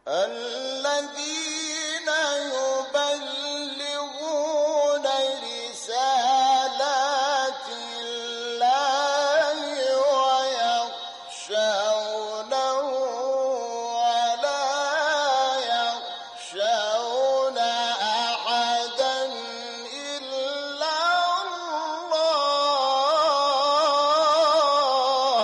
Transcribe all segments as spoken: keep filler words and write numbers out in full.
الذين يبلغون رسالات الله ويخشونه ولا يخشون أحدا إلا الله.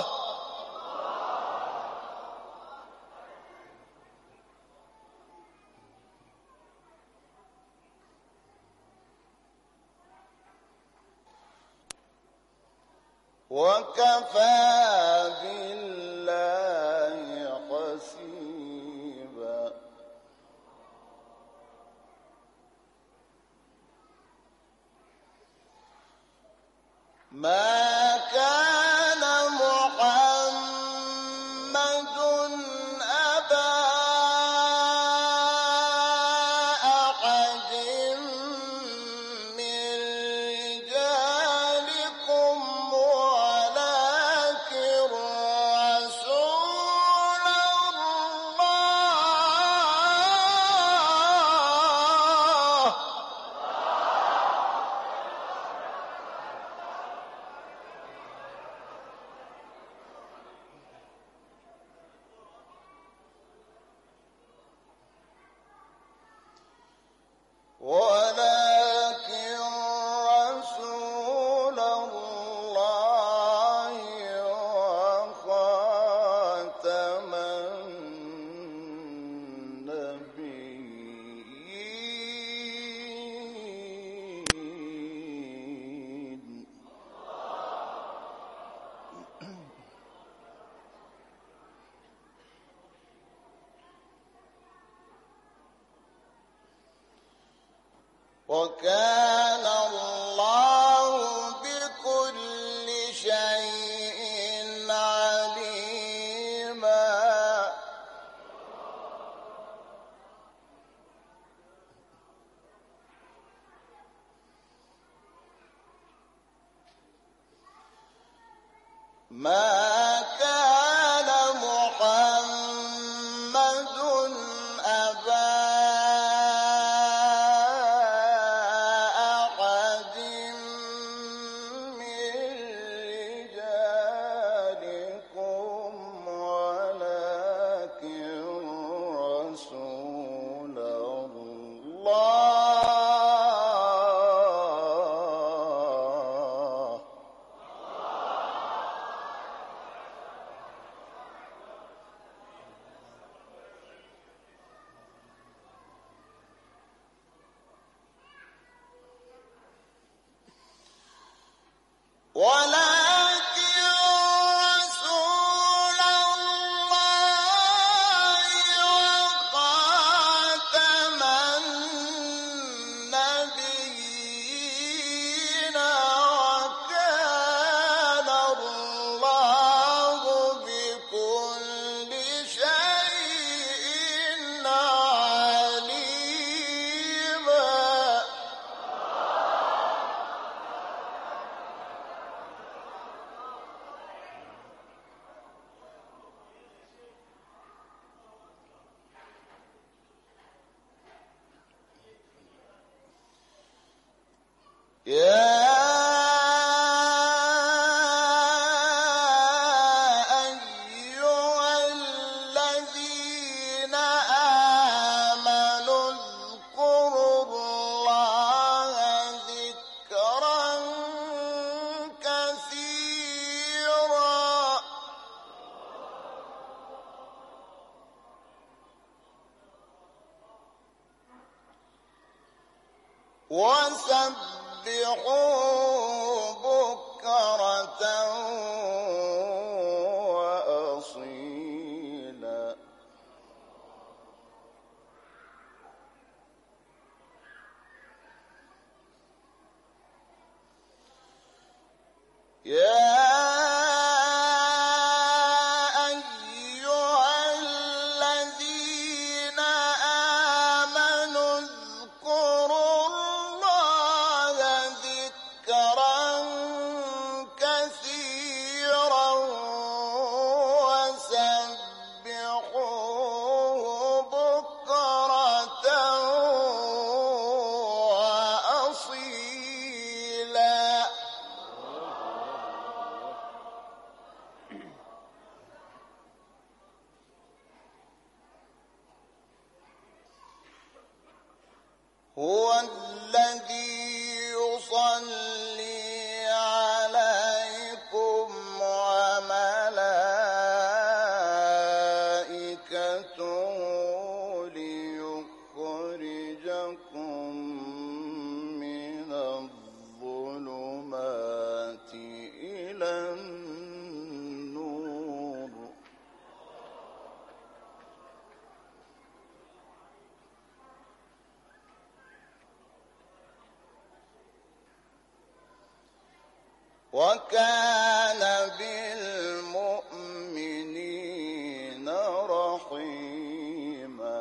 وكفى بالله حسيبا. ما كان محمد أبا أحد من رجالكم ولكن رسول الله ولكن رسول الله وخاتم النبيين. وكان الله بكل شيء عليما. ما كان محمد أبا أحد من رجالكم ولكن رسول الله ولكن رسول الله وخاتم النبيين. وكان الله بكل شيء عليما. يا أيها الذين آمنوا اذكروا الله ذكرا كثيرا وسبحوا بكرة وأصيلا. يا أيها الذين آمنوا اذكروا الله ذكرا هو الذي يصلي عليكم وملائكته ليخرجكم من الظلمات إلى النور. وكان بالمؤمنين رحيما.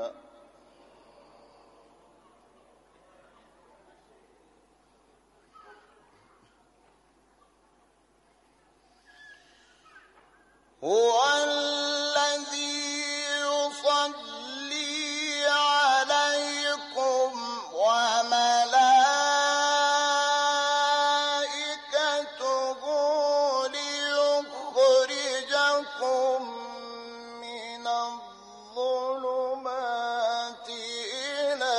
هو الذي يصلي عليكم وملائكته ليخرجكم من الظلمات إلى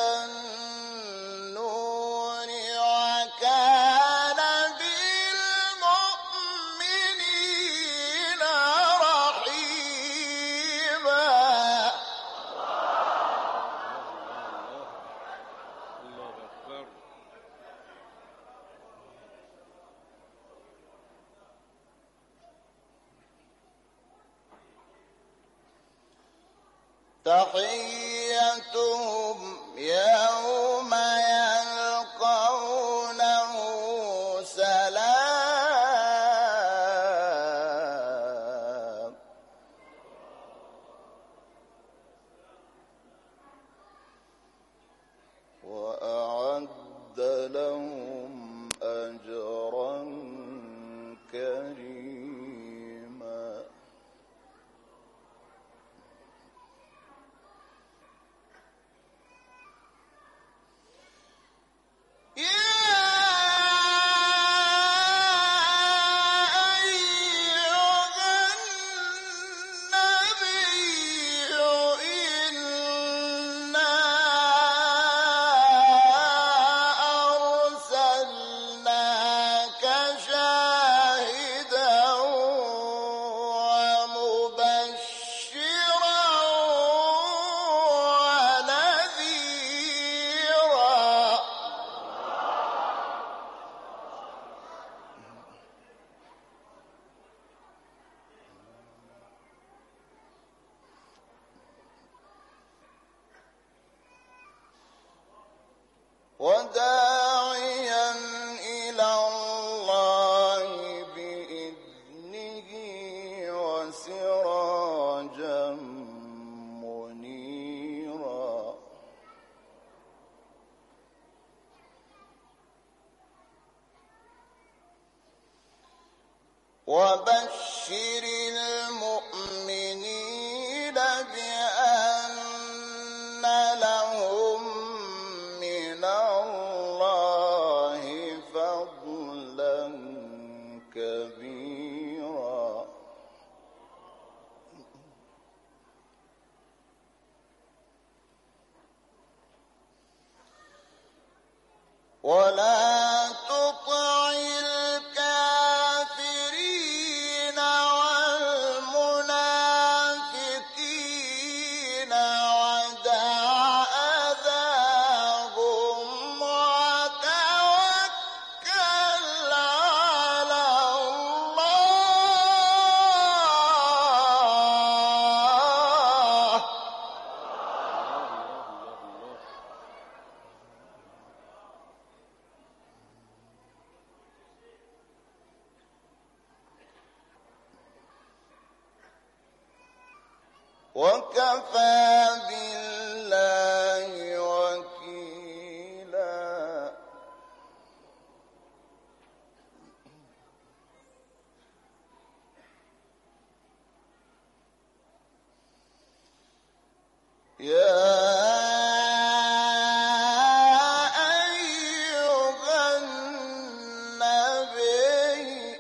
النور. وكان بالمؤمنين رحيما. الله أكبر. تحيتهم يوم يلقونه سلام. وأعد لهم أجرا كريما. وداعيا إلى الله بإذنه وسراجا منيرا. وبشر المؤمنين بأن لهم من الله فضلا كبيرا. ولا تطع الكافرين والمنافقين ودع أذاهم وتوكل على الله. وكفى بالله وكيلا. يا أيها النبي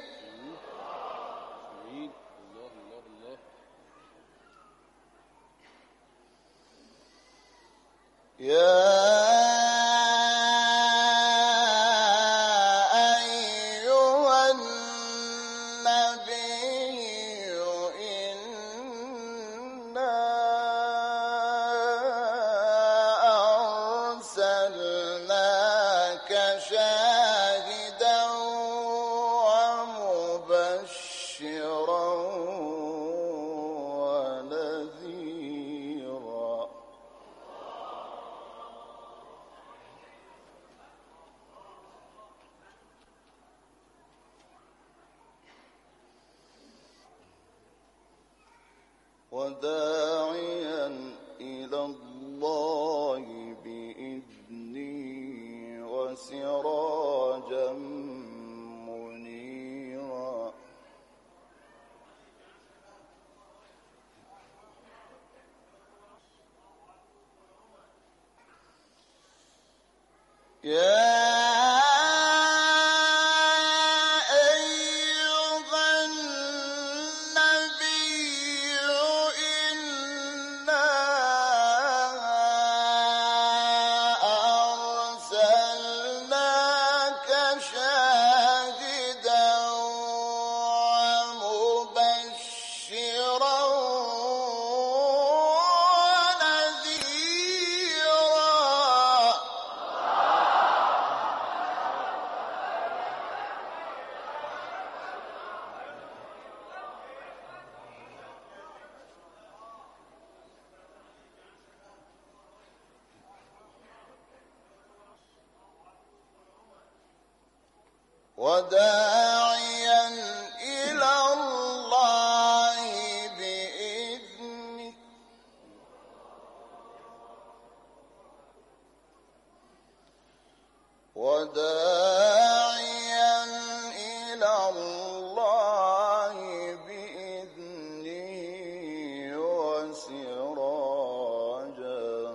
الله الله الله. يا وداعيا إلى الله بإذنه وسراجا منيرا يا وداعيا إلى الله بإذنه وداعيا إلى الله بإذنه وسراجا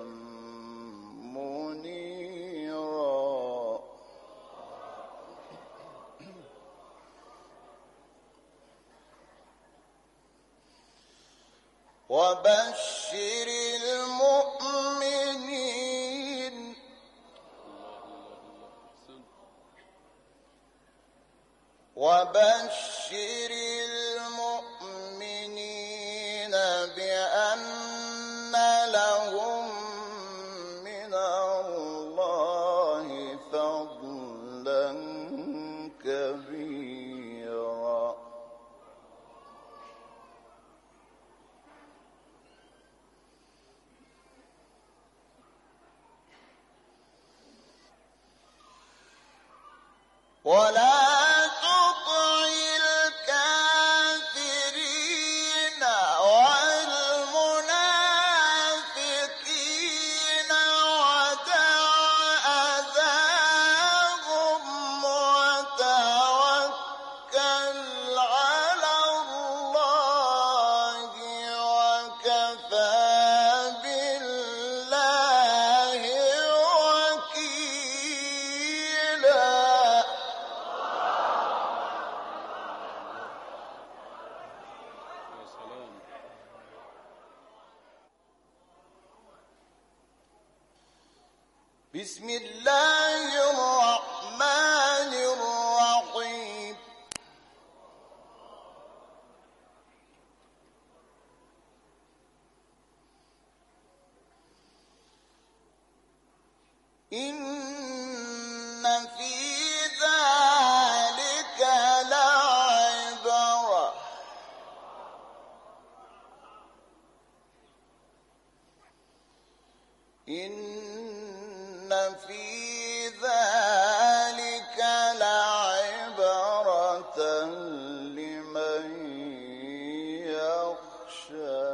منيرا وبشر المؤمنين وبشر المؤمنين بأن لهم من الله فضلا كبيرا ولا تطع الكافرين والمنافقين ودع أذاهم وتوكل على الله وكفى بالله وكيلا يا سلام. بسم الله الرحمن الرحيم إن في ذلك لعبرة إن في ذلك لعبرة لمن يخشى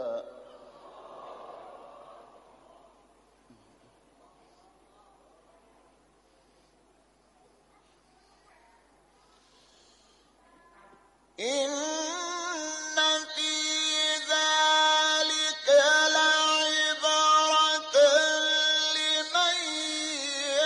إن في ذلك لعبرة لمن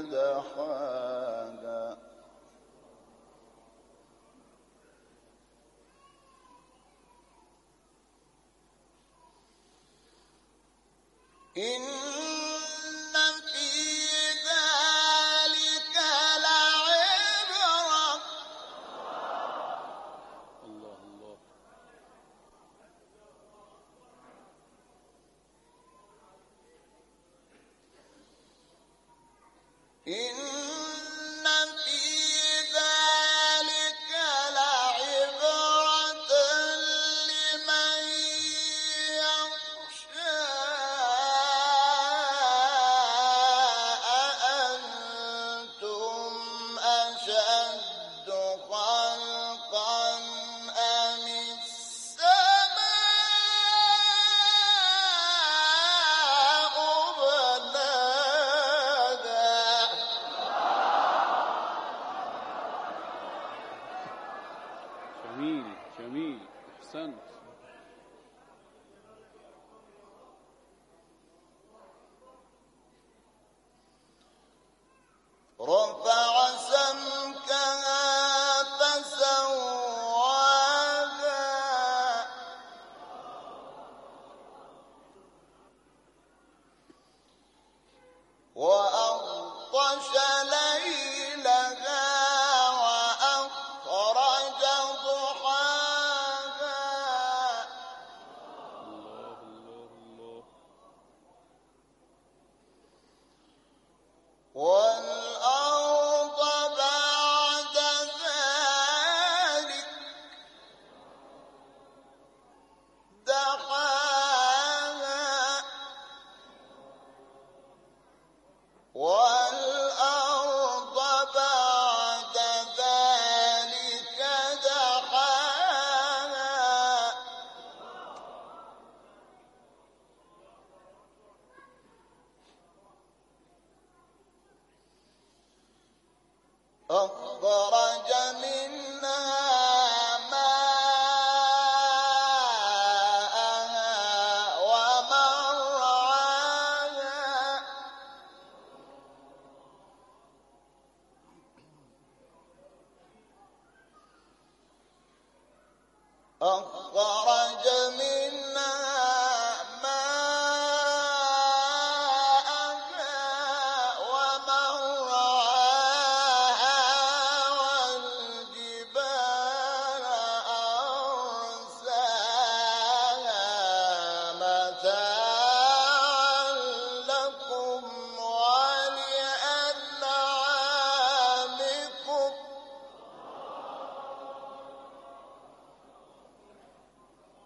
دحاها إن في ذلك لعبرة الله الله. إن في ذلك لعبرة لمن يخشى أأنتم أشد خلقا أم السماء بناها جميل جميل، أحسنت. رفع سمكها فسواها وأغطش ليلها وأخرج ضحاها الله الله الله. والأرض بعد ذلك دحاها والأرض بعد ذلك دحاها أخرج منها ماءها ومرعاها أخرج منها ماءها ومرعاها والجبال أرساها متاعا لكم ولأنعامكم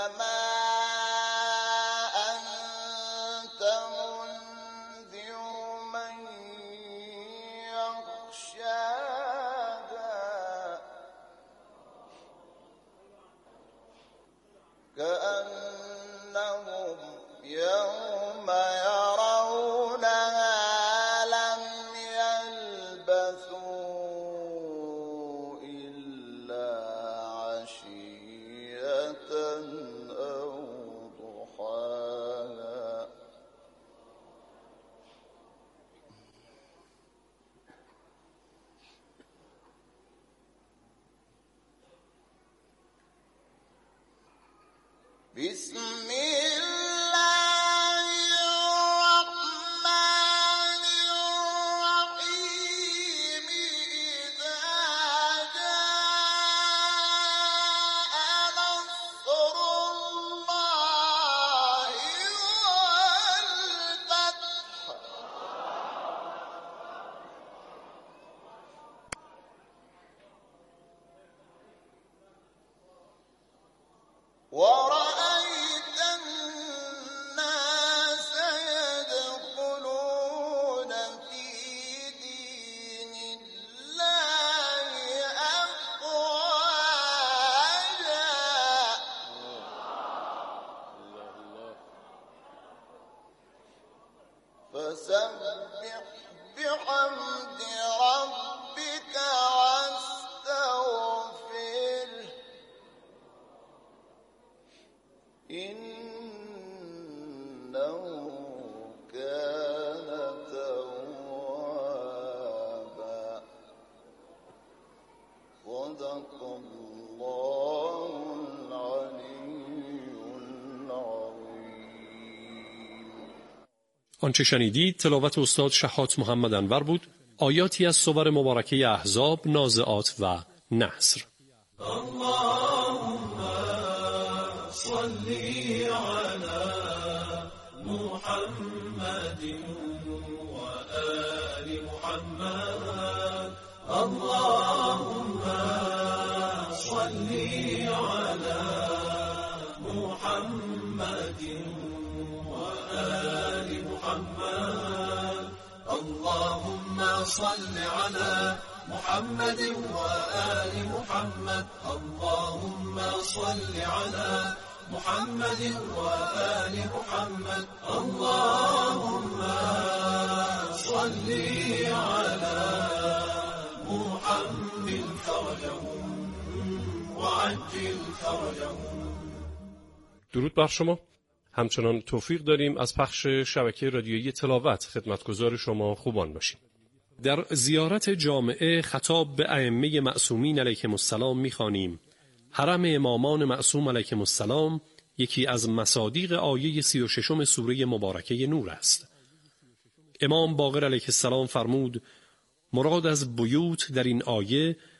إنما أنت منذر من يخشاها كأنهم يوم يرونها لم يلبثوا إلا عشية أو ضحاها بسم الله الرحمن الرحيم إذا جاء نصر الله والفتح ورأيت الناس يدخلون في دين الله أفواجا فسبح بحمد ربك واستغفره إنه كان توابا صدق الله العلي العظيم. آنچه شنیدید تلاوت استاد شحات محمد انور بود. آیاتی از سور مبارکه احزاب، نازعات و نصر. صل على محمد وآل محمد اللهم صل على محمد وآل محمد اللهم صل على محمد وآل محمد اللهم صل على محمد وآل محمد اللهم صل على محمد فرجهم وعجل فرجهم. درود بر شما. همچنان توفیق داریم از پخش شبکه رادیویی تلاوت خدمتگزار شما خوبان باشیم. در زیارت جامعه خطاب به ائمه معصومین علیهم السلام می‌خوانیم: حرم امامان معصوم علیهم السلام یکی از مصادیق آیه سی و ششم سوره مبارکه نور است. امام باقر علیه السلام فرمود: مراد از بیوت در این آیه